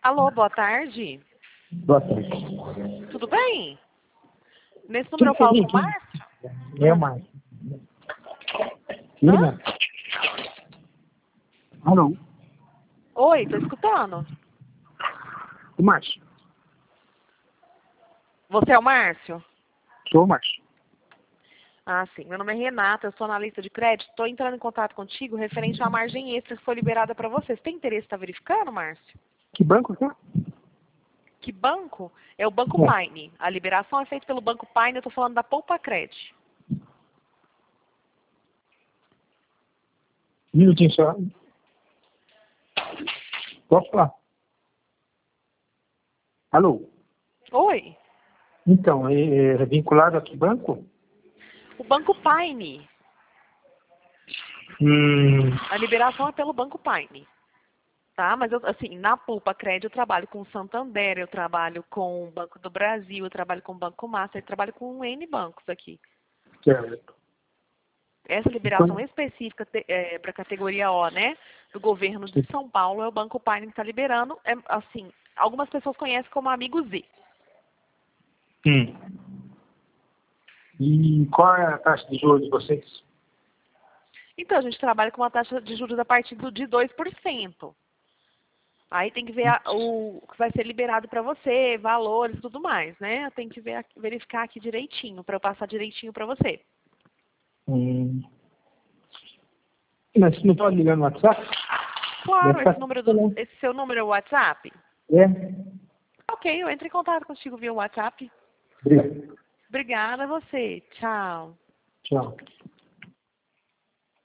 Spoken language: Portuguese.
Alô, boa tarde. Boa tarde. Tudo bem? Nesse Quem número eu falo seria com o aqui? Márcio? É o Márcio. Lina? Alô? Oi, tô escutando. O Márcio. Você é o Márcio? Sou o Márcio. Ah, sim. Meu nome é Renata, eu sou analista de crédito. Estou entrando em contato contigo referente à margem extra que foi liberada para você. Você tem interesse em estar verificando, Márcio? Que banco que é? Que banco? É o Banco É. Paine. A liberação é feita pelo Banco Paine, eu estou falando da Poupa Cred. Um minutinho só. Posso falar? Alô? Oi, Então, é vinculado a que banco? o Banco Paine. Hum, A liberação é pelo Banco Paine. Tá? Mas, assim, na Poupa Cred eu trabalho com o Santander, eu trabalho com o Banco do Brasil, eu trabalho com o Banco Master, eu trabalho com N bancos aqui. certo. Essa liberação Quando- específica para a categoria O, né, do governo de São Paulo, é o Banco Paine que está liberando. É, assim, algumas pessoas conhecem como Amigo Z. Hum. E qual é a taxa de juros de vocês? Então, a gente trabalha com uma taxa de juros a partir de 2%. Aí tem que ver o que vai ser liberado para você, valores e tudo mais, né? Tem que verificar aqui direitinho, para eu passar direitinho para você. Hum. Mas você não pode ligar no WhatsApp? Claro, Deve estar falando. esse seu número é o WhatsApp? É. Ok, eu entro em contato contigo via WhatsApp. Obrigado. Obrigada a você. Tchau. Tchau.